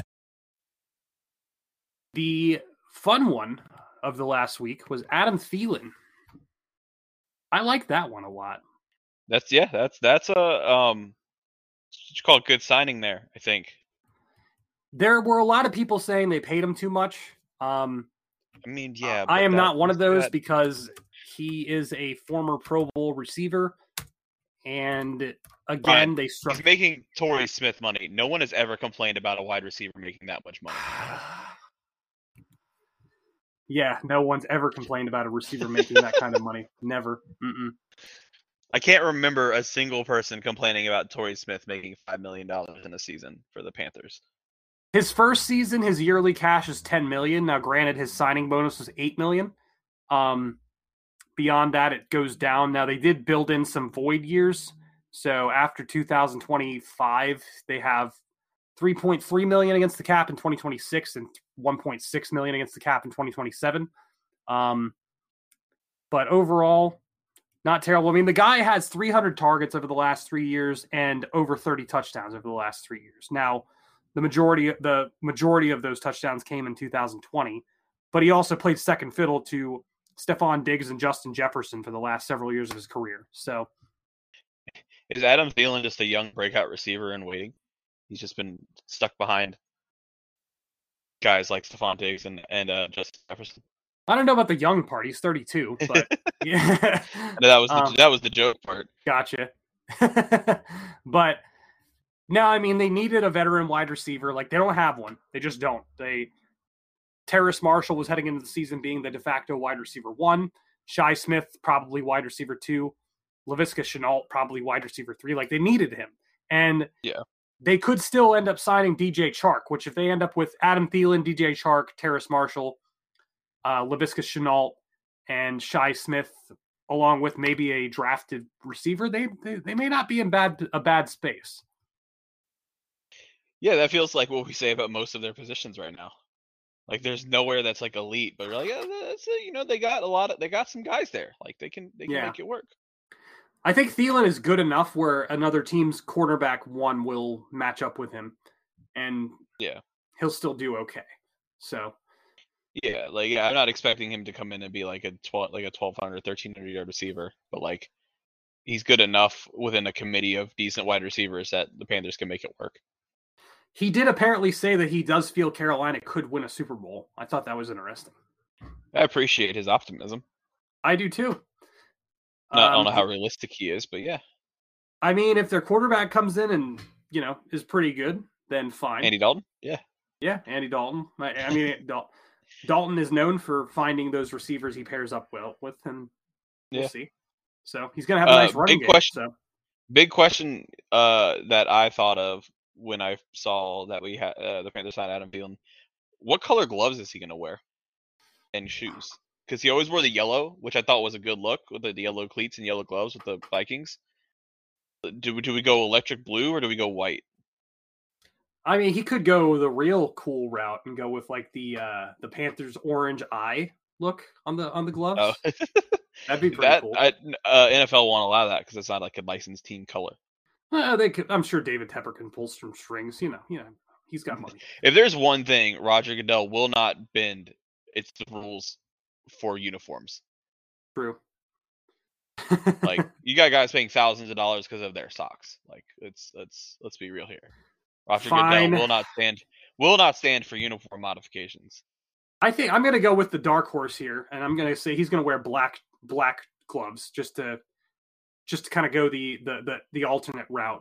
Speaker 3: The fun one of the last week was Adam Thielen. I like that one a lot.
Speaker 4: That's a what you call a good signing there, I think.
Speaker 3: There were a lot of people saying they paid him too much. I
Speaker 4: mean, yeah.
Speaker 3: I am not one of those because he is a former Pro Bowl receiver. And again, they struck.
Speaker 4: He's making Torrey Smith money. No one has ever complained about a wide receiver making that much money.
Speaker 3: Yeah, no one's ever complained about a receiver making that kind of money. Never. Mm-mm.
Speaker 4: I can't remember a single person complaining about Torrey Smith making $5 million in a season for the Panthers.
Speaker 3: His first season, his yearly cash is $10 million. Now, granted, his signing bonus was $8 million. Beyond that, it goes down. Now, they did build in some void years. So after 2025, they have $3.3 million against the cap in 2026 and $1.6 million against the cap in 2027. But overall, not terrible. I mean, the guy has 300 targets over the last 3 years and over 30 touchdowns over the last 3 years. Now, the majority of those touchdowns came in 2020, but he also played second fiddle to Stephon Diggs and Justin Jefferson for the last several years of his career. So,
Speaker 4: is Adam Thielen just a young breakout receiver in waiting? He's just been stuck behind guys like Stephon Diggs and Justin Jefferson.
Speaker 3: I don't know about the young part. He's 32, but yeah.
Speaker 4: that was the joke part.
Speaker 3: Gotcha. But no, I mean, they needed a veteran wide receiver. Like, they don't have one. They just don't. Terrace Marshall was heading into the season being the de facto wide receiver 1. Shi Smith, probably wide receiver 2. Laviska Shenault, probably wide receiver 3. Like, they needed him. And
Speaker 4: yeah,
Speaker 3: they could still end up signing DJ Chark, which if they end up with Adam Thielen, DJ Chark, Terrace Marshall, Laviska Shenault and Shi Smith, along with maybe a drafted receiver, they may not be in a bad space.
Speaker 4: Yeah, that feels like what we say about most of their positions right now. Like there's nowhere that's like elite, but we're like, yeah, that's they got some guys there. Like they can make it work.
Speaker 3: I think Thielen is good enough where another team's quarterback 1 will match up with him, and he'll still do okay. So
Speaker 4: yeah, I'm not expecting him to come in and be like a 1,200, 1,300 yard receiver, but like he's good enough within a committee of decent wide receivers that the Panthers can make it work.
Speaker 3: He did apparently say that he does feel Carolina could win a Super Bowl. I thought that was interesting.
Speaker 4: I appreciate his optimism.
Speaker 3: I do too.
Speaker 4: I don't know how realistic he is, but yeah.
Speaker 3: I mean, if their quarterback comes in and, is pretty good, then fine.
Speaker 4: Andy Dalton? Yeah.
Speaker 3: Yeah, Andy Dalton. I mean, Dalton is known for finding those receivers he pairs up well with, and we'll see. So he's going to have a nice running game.
Speaker 4: Big question that I thought of when I saw that we had the Panthers signed Adam Thielen. What color gloves is he going to wear and shoes? Because he always wore the yellow, which I thought was a good look with the yellow cleats and yellow gloves with the Vikings. Do we go electric blue or do we go white?
Speaker 3: I mean, he could go the real cool route and go with like the Panthers orange eye look on the gloves.
Speaker 4: Oh.
Speaker 3: That'd be pretty cool.
Speaker 4: NFL won't allow that because it's not like a licensed team color.
Speaker 3: They could. I'm sure David Tepper can pull some strings. He's got money.
Speaker 4: If there's one thing Roger Goodell will not bend, it's the rules for uniforms.
Speaker 3: True.
Speaker 4: Like you got guys paying thousands of dollars because of their socks. Like let's be real here. Roger Goodell will not stand for uniform modifications.
Speaker 3: I think I'm going to go with the dark horse here, and I'm going to say he's going to wear black gloves just to kind of go the alternate route.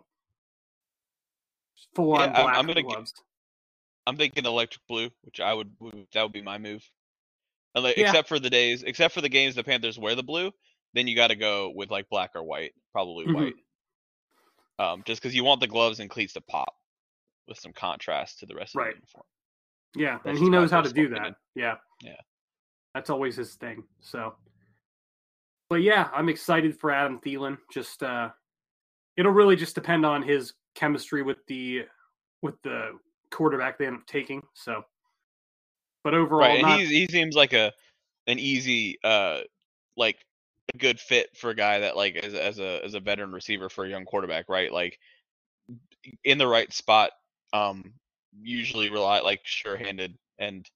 Speaker 3: Full on black gloves.
Speaker 4: I'm thinking electric blue, which that would be my move. Except for the games the Panthers wear the blue, then you got to go with like black or white, probably white. Just because you want the gloves and cleats to pop with some contrast to the rest of the uniform.
Speaker 3: Yeah, and he knows how to do that. Yeah. That's always his thing. So, but yeah, I'm excited for Adam Thielen. Just it'll really just depend on his chemistry with the quarterback they end up taking. So, but overall,
Speaker 4: and he seems like an easy like a good fit for a guy that like as a veteran receiver for a young quarterback, right? Like in the right spot, usually rely like sure-handed and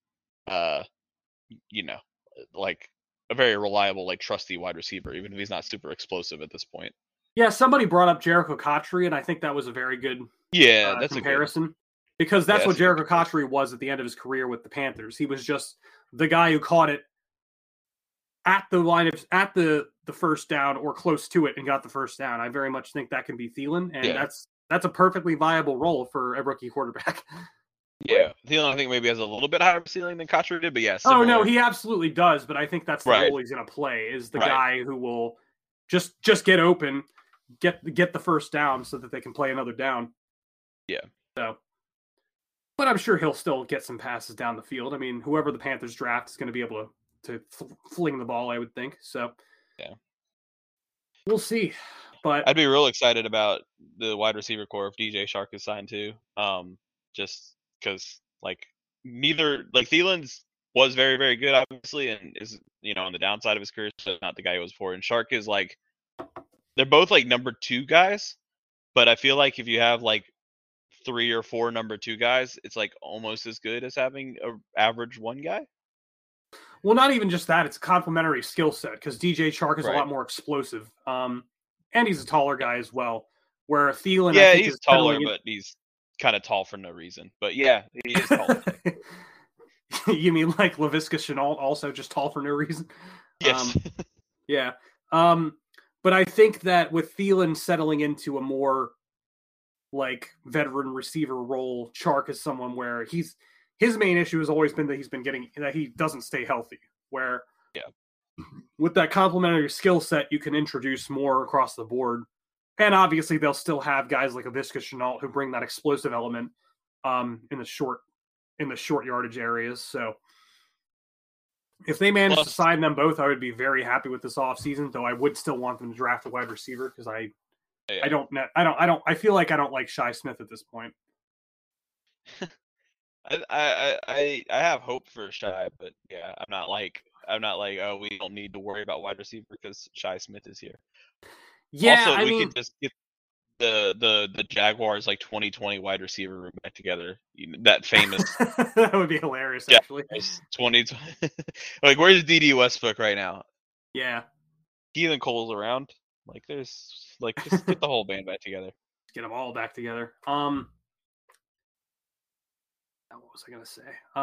Speaker 4: like a very reliable, like trusty wide receiver, even if he's not super explosive at this point.
Speaker 3: Yeah, somebody brought up Jericho Cotchery, and I think that was a very good
Speaker 4: that's
Speaker 3: comparison. Because that's what Jericho Cotchery was at the end of his career with the Panthers. He was just the guy who caught it at the line of at the first down or close to it and got the first down. I very much think that can be Thielen, and that's a perfectly viable role for a rookie quarterback.
Speaker 4: Yeah, Thielen I think maybe has a little bit higher ceiling than Cotchery did, but yes.
Speaker 3: Oh no, he absolutely does. But I think that's the role he's going to play is the guy who will just get open, get the first down so that they can play another down.
Speaker 4: Yeah.
Speaker 3: So, but I'm sure he'll still get some passes down the field. I mean, whoever the Panthers draft is going to be able to fling the ball, I would think. So,
Speaker 4: yeah, we'll
Speaker 3: see. But
Speaker 4: I'd be real excited about the wide receiver core if DJ Chark is signed too. Just because like Thielen's was very, very good, obviously, and is on the downside of his career, so not the guy he was before. And Chark is like, they're both like number 2 guys, but I feel like if you have like 3 or 4 number 2 guys, it's like almost as good as having an average 1 guy.
Speaker 3: Well, not even just that; it's a complementary skill set because DJ Chark is a lot more explosive, and he's a taller guy as well. Where Thielen, I think,
Speaker 4: he's taller, but he's kind of tall for no reason. But yeah, he is tall.
Speaker 3: You mean like Laviska Shenault, also just tall for no reason?
Speaker 4: Yes.
Speaker 3: Yeah. But I think that with Thielen settling into a more like veteran receiver role, Chark is someone where his main issue has always been that he doesn't stay healthy. Where with that complementary skill set, you can introduce more across the board. And obviously they'll still have guys like Laviska Shenault who bring that explosive element in the short yardage areas. So If they managed to sign them both, I would be very happy with this offseason, though I would still want them to draft a wide receiver because I feel like I don't like Shi Smith at this point.
Speaker 4: I have hope for Shi, but yeah, I'm not like, oh, we don't need to worry about wide receiver because Shi Smith is here.
Speaker 3: Yeah,
Speaker 4: also, we could just get the Jaguars 2020 wide receiver room back together. That famous.
Speaker 3: That would be hilarious, actually.
Speaker 4: 2020. Where's DD Westbrook right now?
Speaker 3: Yeah.
Speaker 4: Keelan Cole's around. There's just get the whole band back together.
Speaker 3: Get them all back together. What was I gonna say?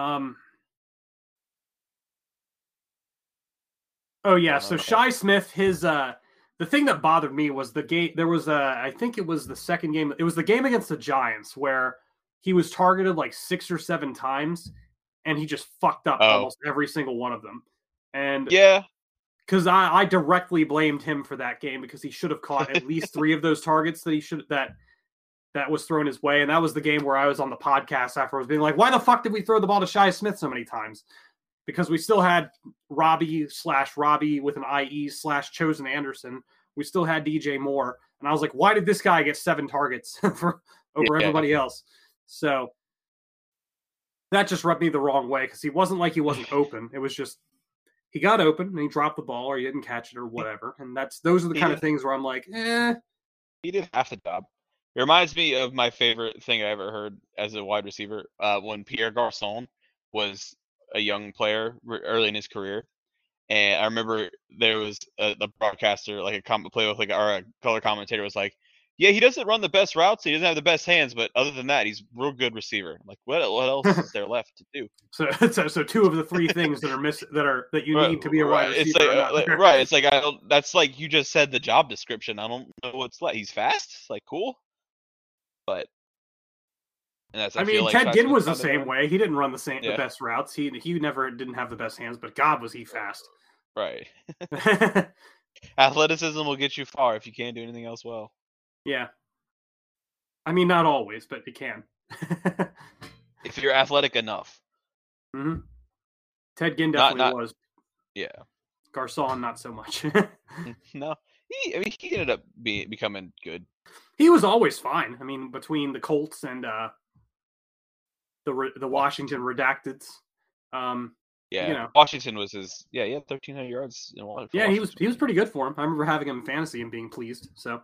Speaker 3: Oh yeah. So Shi Smith, his the thing that bothered me was the game. There was I think it was the second game. It was the game against the Giants where he was targeted 6 or 7 times, and he just fucked up almost every single one of them. And
Speaker 4: yeah,
Speaker 3: because I directly blamed him for that game because he should have caught at least 3 of those targets that was thrown his way. And that was the game where I was on the podcast afterwards being like, why the fuck did we throw the ball to Shi Smith so many times? Because we still had Robbie with an IE / Chosen Anderson. We still had DJ Moore. And I was like, why did this guy get 7 targets over everybody else? So that just rubbed me the wrong way because he wasn't open. It was just he got open and he dropped the ball or he didn't catch it or whatever. And those are the kind of things where I'm like,
Speaker 4: He did half the job. It reminds me of my favorite thing I ever heard as a wide receiver when Pierre Garçon was a young player early in his career. And I remember there was the broadcaster, a color commentator was like, yeah, he doesn't run the best routes. He doesn't have the best hands, but other than that, he's a real good receiver. What else is there left to do?
Speaker 3: So 2 of the 3 things that are that you need to be a wide receiver.
Speaker 4: It's that's you just said the job description. I don't know what's left. He's fast. It's cool. But
Speaker 3: Ted Ginn was the same way. He didn't run the best routes. He never didn't have the best hands, but God was he fast.
Speaker 4: Right. Athleticism will get you far if you can't do anything else well.
Speaker 3: Yeah. Not always, but it can.
Speaker 4: If you're athletic enough.
Speaker 3: Mm-hmm. Ted Ginn definitely was.
Speaker 4: Yeah.
Speaker 3: Garçon, not so much.
Speaker 4: No. He ended up becoming good.
Speaker 3: He was always fine. Between the Colts and the Washington Redacteds.
Speaker 4: Washington was his. Yeah, he had 1,300 yards.
Speaker 3: Yeah, he was pretty good for him. I remember having him in fantasy and being pleased. So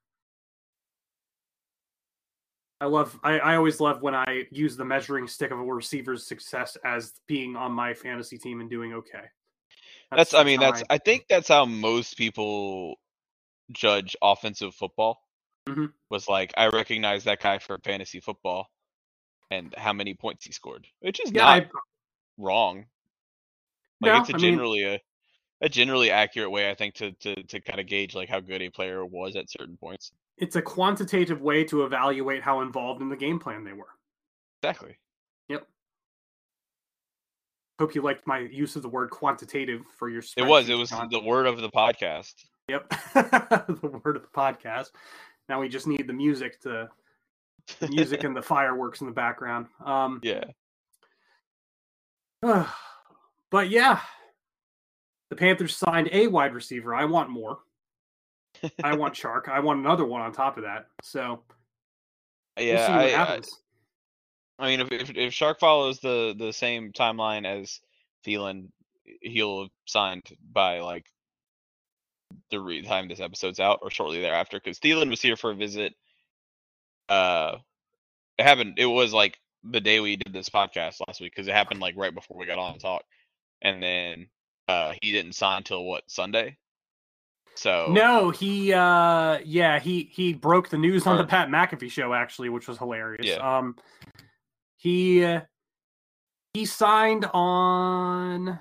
Speaker 3: I always love when I use the measuring stick of a receiver's success as being on my fantasy team and doing okay.
Speaker 4: I think that's how most people judge offensive football.
Speaker 3: Mm-hmm.
Speaker 4: Was I recognize that guy for fantasy football and how many points he scored, which is not wrong. It's a generally accurate way, I think, to kind of gauge how good a player was at certain points.
Speaker 3: It's a quantitative way to evaluate how involved in the game plan they were.
Speaker 4: Exactly.
Speaker 3: Yep. Hope you liked my use of the word quantitative for your
Speaker 4: It was the word of the podcast.
Speaker 3: Yep. The word of the podcast. Now we just need the music and the fireworks in the background.
Speaker 4: Yeah.
Speaker 3: But yeah, the Panthers signed a wide receiver. I want more. I want Chark. I want another one on top of that. So
Speaker 4: yeah,
Speaker 3: we'll see what happens.
Speaker 4: If Chark follows the same timeline as Thielen, he'll have signed by the time this episode's out or shortly thereafter, because Thielen was here for a visit. It was the day we did this podcast last week, because it happened right before we got on to talk, and then he didn't sign till Sunday. So
Speaker 3: no, he broke the news on the Pat McAfee show, actually, which was hilarious.
Speaker 4: Yeah.
Speaker 3: He signed on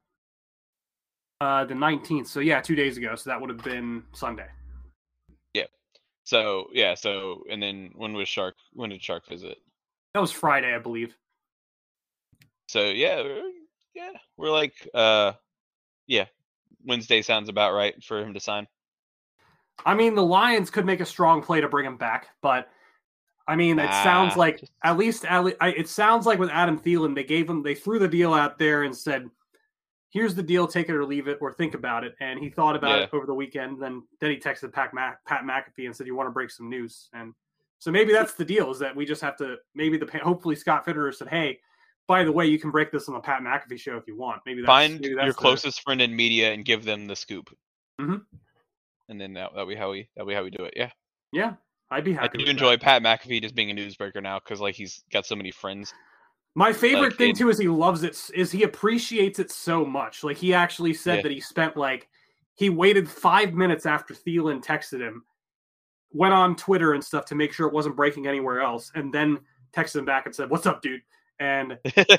Speaker 3: the 19th. So yeah, 2 days ago. So that would have been Sunday.
Speaker 4: Yeah. So and then when did Chark visit?
Speaker 3: That was Friday, I believe.
Speaker 4: So yeah, we're Wednesday sounds about right for him to sign.
Speaker 3: The Lions could make a strong play to bring him back, but it sounds like it sounds like with Adam Thielen, they threw the deal out there and said, here's the deal, take it or leave it, or think about it. And he thought about it over the weekend. Then he texted Pat McAfee and said, you want to break some news? And so maybe that's the deal, is that we just have to, hopefully Scott Fitterer said, hey, by the way, you can break this on the Pat McAfee show if you want. Maybe
Speaker 4: that's your closest friend in media and give them the scoop.
Speaker 3: Mm-hmm.
Speaker 4: And then that'll be how we do it. Yeah.
Speaker 3: Yeah. I'd be happy.
Speaker 4: I do enjoy Pat McAfee just being a newsbreaker now, because like he's got so many friends.
Speaker 3: My favorite thing too is he loves it. Is he appreciates it so much. Like he actually said that he spent he waited 5 minutes after Thielen texted him, went on Twitter and stuff to make sure it wasn't breaking anywhere else, and then texted him back and said, "What's up, dude?" And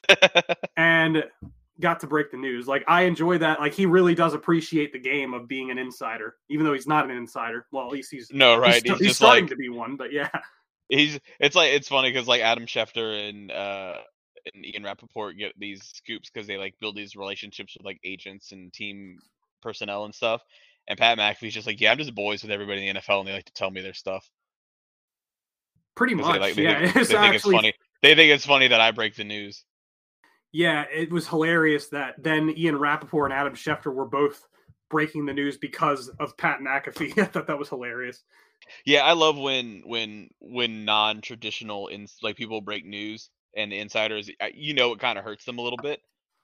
Speaker 3: and got to break the news. Like I enjoy that. Like he really does appreciate the game of being an insider, even though he's not an insider. Well, at least he's he's starting to be one. But yeah,
Speaker 4: it's funny because like Adam Schefter and Ian Rappaport get these scoops because they like build these relationships with like agents and team personnel and stuff. And Pat McAfee's just like, yeah, I'm just boys with everybody in the NFL, and they like to tell me their stuff.
Speaker 3: Pretty much,
Speaker 4: they think it's funny. They think it's funny that I break the news.
Speaker 3: Yeah, it was hilarious that then Ian Rappaport and Adam Schefter were both breaking the news because of Pat McAfee. I thought that was hilarious.
Speaker 4: Yeah, I love when non-traditional like people break news and the insiders, it kind of hurts them a little bit.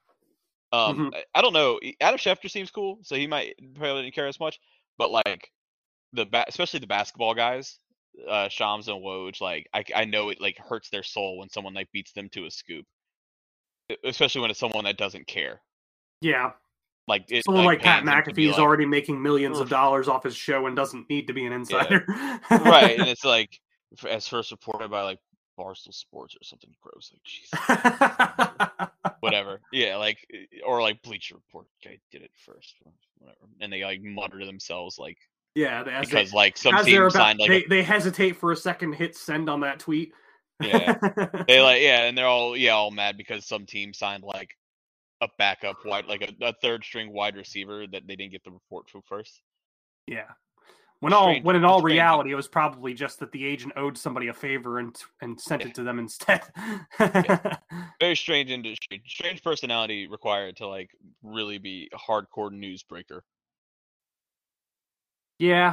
Speaker 4: I don't know. Adam Schefter seems cool, so he probably didn't care as much. But like especially the basketball guys, Shams and Woj, like I know it like hurts their soul when someone like beats them to a scoop, especially when it's someone that doesn't care.
Speaker 3: Yeah,
Speaker 4: like
Speaker 3: someone like Pat McAfee is already making millions of dollars off his show and doesn't need to be an insider.
Speaker 4: Yeah. Right, and it's like as first reported by like Barstool Sports or something gross, like Jesus. Whatever. Yeah, like or like Bleacher Report guy did it first, whatever, and they like mutter to themselves like,
Speaker 3: yeah,
Speaker 4: because like some team signed like
Speaker 3: they hesitate for a second, hit send on that tweet.
Speaker 4: Yeah, they and they're all mad because some team signed like a backup like a third string wide receiver that they didn't get the report to first.
Speaker 3: Yeah. When in all reality, it was probably just that the agent owed somebody a favor and sent it to them instead.
Speaker 4: Very strange industry, strange personality required to like really be a hardcore newsbreaker.
Speaker 3: Yeah,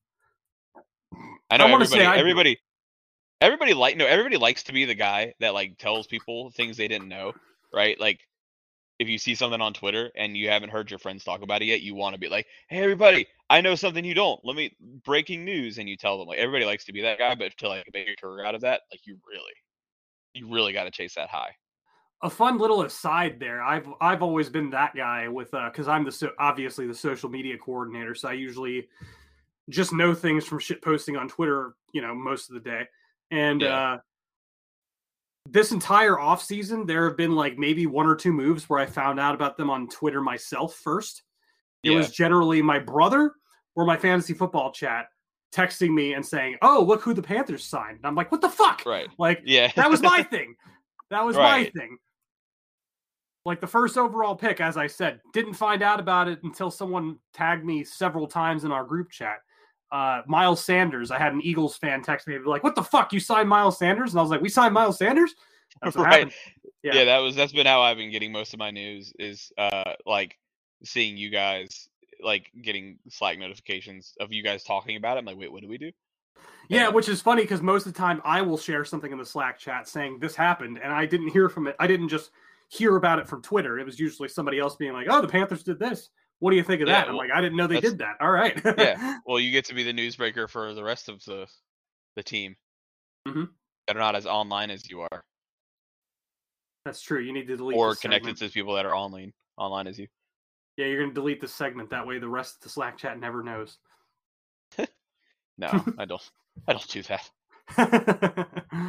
Speaker 4: I know everybody likes to be the guy that like tells people things they didn't know, right? Like if you see something on Twitter and you haven't heard your friends talk about it yet, you want to be like, hey, everybody, I know something you don't. Let me breaking news. And you tell them, like, everybody likes to be that guy, but to like make a career out of that, like you really got to chase that high.
Speaker 3: A fun little aside there. I've always been that guy with, cause I'm obviously the social media coordinator. So I usually just know things from shit posting on Twitter, most of the day. And, this entire off season, there have been like maybe one or two moves where I found out about them on Twitter myself first. It was generally my brother or my fantasy football chat texting me and saying, "Oh, look who the Panthers signed." And I'm like, "What the fuck?"
Speaker 4: Right.
Speaker 3: Like, that was my thing. That was my thing. Like the first overall pick, as I said, didn't find out about it until someone tagged me several times in our group chat. Miles Sanders. I had an Eagles fan text me like, "What the fuck? You signed Miles Sanders?" And I was like, "We signed Miles Sanders?" That's what happened.
Speaker 4: Yeah, that's been how I've been getting most of my news is like seeing you guys like getting Slack notifications of you guys talking about it. I'm like, wait, what do we do?
Speaker 3: Yeah, which is funny because most of the time I will share something in the Slack chat saying this happened, and I didn't hear from it. I didn't just hear about it from Twitter. It was usually somebody else being like, "Oh, the Panthers did this. What do you think of that?" I'm like, "I didn't know they did that." All right.
Speaker 4: Yeah. Well, you get to be the newsbreaker for the rest of the team that are not as online as you are.
Speaker 3: That's true. You need to delete
Speaker 4: or connected to people that are online as you.
Speaker 3: Yeah, you're going to delete this segment. That way the rest of the Slack chat never knows.
Speaker 4: No, I don't do that.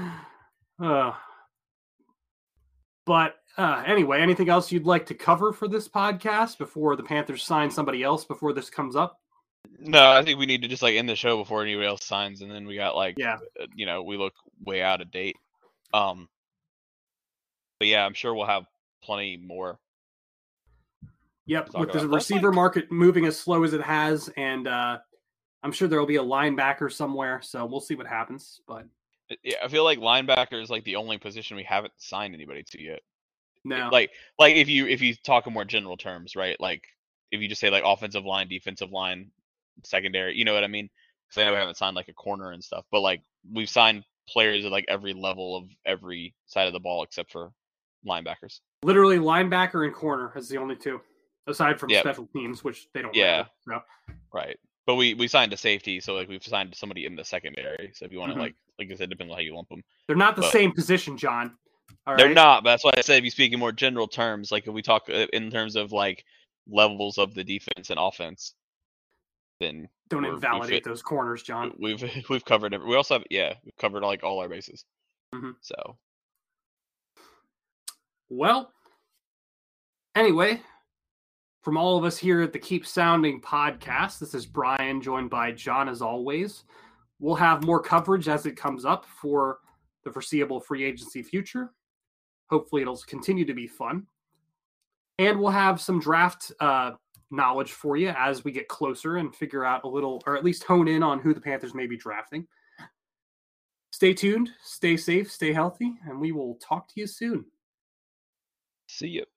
Speaker 3: But anyway, anything else you'd like to cover for this podcast before the Panthers sign somebody else before this comes up?
Speaker 4: No, I think we need to just like end the show before anybody else signs, and then we got like, we look way out of date. But yeah, I'm sure we'll have plenty more.
Speaker 3: Yep, with the receiver market moving as slow as it has, and I'm sure there will be a linebacker somewhere, so we'll see what happens. But
Speaker 4: yeah, I feel like linebacker is like the only position we haven't signed anybody to yet.
Speaker 3: No.
Speaker 4: Like if you talk in more general terms, right? Like if you just say like offensive line, defensive line, secondary, you know what I mean? Because I know we haven't signed like a corner and stuff, but like we've signed players at like every level of every side of the ball except for linebackers.
Speaker 3: Literally, linebacker and corner is the only two, aside from
Speaker 4: Yep.
Speaker 3: special teams, which they don't.
Speaker 4: Yeah.
Speaker 3: Matter, so.
Speaker 4: Right. But we signed a safety, so like we've signed somebody in the secondary. So if you want to
Speaker 3: Mhm.
Speaker 4: like I said, depending on how you lump them.
Speaker 3: They're not the
Speaker 4: But-
Speaker 3: same position, John. All
Speaker 4: They're
Speaker 3: right?
Speaker 4: not, but that's why I said if you speak in more general terms, like if we talk in terms of like levels of the defense and offense, then
Speaker 3: Don't
Speaker 4: we
Speaker 3: invalidate
Speaker 4: fit-
Speaker 3: those corners, John.
Speaker 4: we've covered we also have we've covered like all our bases.
Speaker 3: Mhm.
Speaker 4: So
Speaker 3: Well, anyway, from all of us here at the Keep Sounding podcast, this is Brian, joined by John as always. We'll have more coverage as it comes up for the foreseeable free agency future. Hopefully it'll continue to be fun. And we'll have some draft knowledge for you as we get closer and figure out a little, or at least hone in on who the Panthers may be drafting. Stay tuned, stay safe, stay healthy, and we will talk to you soon.
Speaker 4: see you.